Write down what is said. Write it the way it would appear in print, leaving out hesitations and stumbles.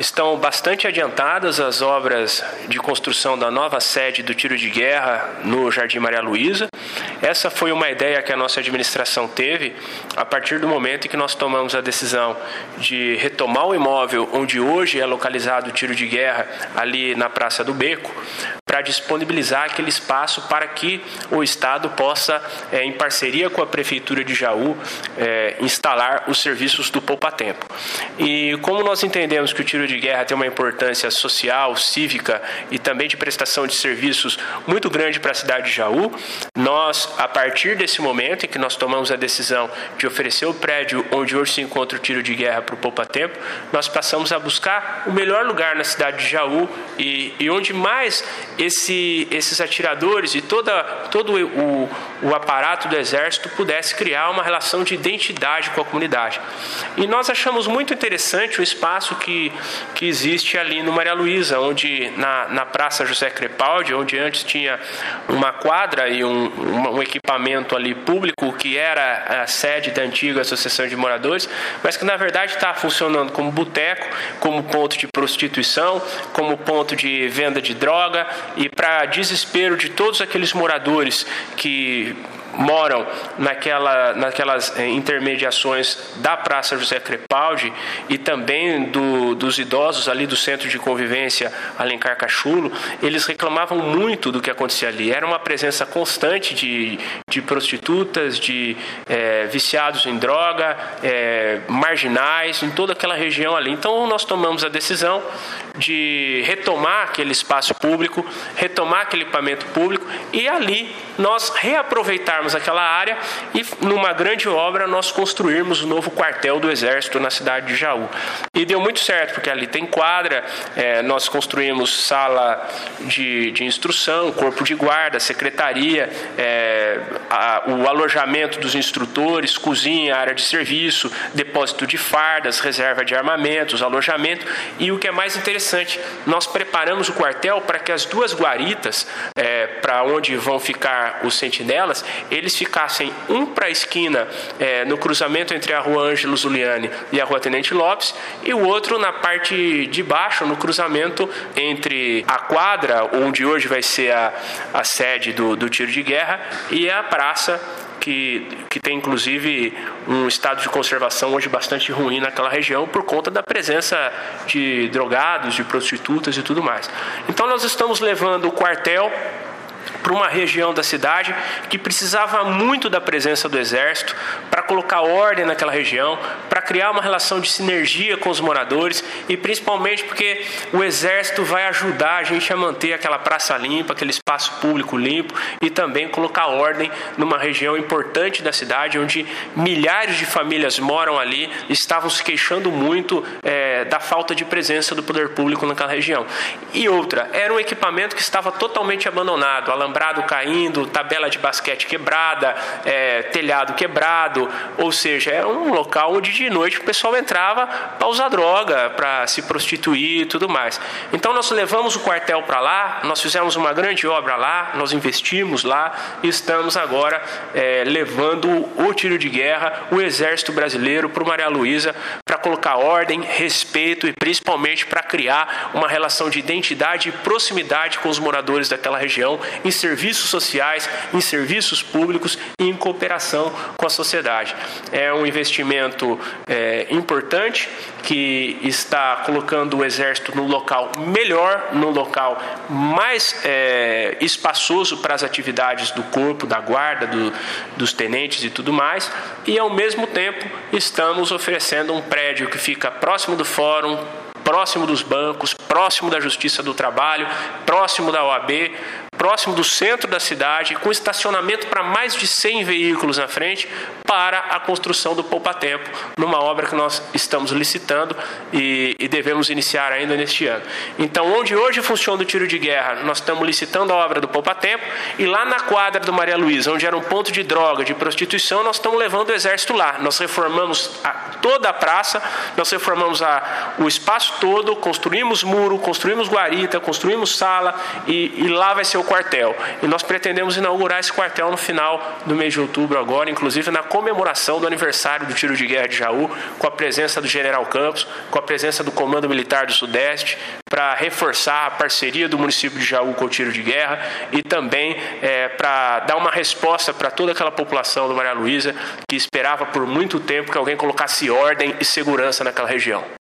estão bastante adiantadas as obras de construção da nova sede do tiro de guerra no Jardim Maria Luísa. Essa foi uma ideia que a nossa administração teve a partir do momento em que nós tomamos a decisão de retomar o imóvel onde hoje é localizado o tiro de guerra, ali na Praça do Beco, para disponibilizar aquele espaço para que o Estado possa, em parceria com a Prefeitura de Jaú, instalar os serviços do poupa-tempo. E como nós entendemos que o tiro de guerra tem uma importância social, cívica e também de prestação de serviços muito grande para a cidade de Jaú, nós, a partir desse momento em que nós tomamos a decisão de oferecer o prédio onde hoje se encontra o tiro de guerra para o poupa-tempo, nós passamos a buscar o melhor lugar na cidade de Jaú e onde mais esses atiradores e todo o aparato do Exército pudesse criar uma relação de identidade com a comunidade. E nós achamos muito interessante o espaço que existe ali no Maria Luísa, onde na Praça José Crepaldi, onde antes tinha uma quadra e um equipamento ali público que era a sede da antiga Associação de Moradores, mas que na verdade está funcionando como boteco, como ponto de prostituição, como ponto de venda de droga, e para desespero de todos aqueles moradores que moram naquelas intermediações da Praça José Crepaldi e também dos idosos ali do Centro de Convivência Alencar Cachulo, eles reclamavam muito do que acontecia ali. Era uma presença constante de prostitutas, de viciados em droga, marginais, em toda aquela região ali. Então nós tomamos a decisão de retomar aquele espaço público, retomar aquele equipamento público e ali nós reaproveitarmos aquela área e numa grande obra nós construirmos o novo quartel do Exército na cidade de Jaú. E deu muito certo, porque ali tem quadra, nós construímos sala de instrução, corpo de guarda, secretaria, o alojamento dos instrutores, cozinha, área de serviço, depósito de fardas, reserva de armamentos, alojamento. E o que é mais interessante, nós preparamos o quartel para que as duas guaritas, para onde vão ficar os sentinelas, eles ficassem um para a esquina, no cruzamento entre a Rua Ângelo Zuliani e a Rua Tenente Lopes, e o outro na parte de baixo, no cruzamento entre a quadra, onde hoje vai ser a sede do tiro de guerra, e a praça, que tem inclusive um estado de conservação hoje bastante ruim naquela região por conta da presença de drogados, de prostitutas e tudo mais. Então nós estamos levando o quartel para uma região da cidade que precisava muito da presença do Exército para colocar ordem naquela região, para criar uma relação de sinergia com os moradores e principalmente porque o Exército vai ajudar a gente a manter aquela praça limpa, aquele espaço público limpo e também colocar ordem numa região importante da cidade onde milhares de famílias moram ali e estavam se queixando muito da falta de presença do poder público naquela região. E outra, era um equipamento que estava totalmente abandonado, alambrado caindo, tabela de basquete quebrada, telhado quebrado, ou seja, era um local onde de noite o pessoal entrava para usar droga, para se prostituir e tudo mais. Então nós levamos o quartel para lá, nós fizemos uma grande obra lá, nós investimos lá e estamos agora levando o tiro de guerra, o Exército Brasileiro para o Maria Luísa, para colocar ordem, respeito e principalmente para criar uma relação de identidade e proximidade com os moradores daquela região, em serviços sociais, em serviços públicos e em cooperação com a sociedade. É um investimento importante que está colocando o Exército no local melhor, no local mais espaçoso para as atividades do corpo, da guarda, dos tenentes e tudo mais, e ao mesmo tempo estamos oferecendo um prédio que fica próximo do fórum, próximo dos bancos, próximo da Justiça do Trabalho, próximo da OAB, próximo do centro da cidade, com estacionamento para mais de 100 veículos na frente, para a construção do poupa-tempo, numa obra que nós estamos licitando e devemos iniciar ainda neste ano. Então, onde hoje funciona o tiro de guerra, nós estamos licitando a obra do poupa-tempo, e lá na quadra do Maria Luísa, onde era um ponto de droga, de prostituição, nós estamos levando o Exército lá. Nós reformamos toda a praça, nós reformamos o espaço todo, construímos muro, construímos guarita, construímos sala, e lá vai ser o quartel. E nós pretendemos inaugurar esse quartel no final do mês de outubro agora, inclusive na comemoração do aniversário do Tiro de Guerra de Jaú, com a presença do General Campos, com a presença do Comando Militar do Sudeste, para reforçar a parceria do município de Jaú com o Tiro de Guerra e também para dar uma resposta para toda aquela população do Maria Luísa que esperava por muito tempo que alguém colocasse ordem e segurança naquela região.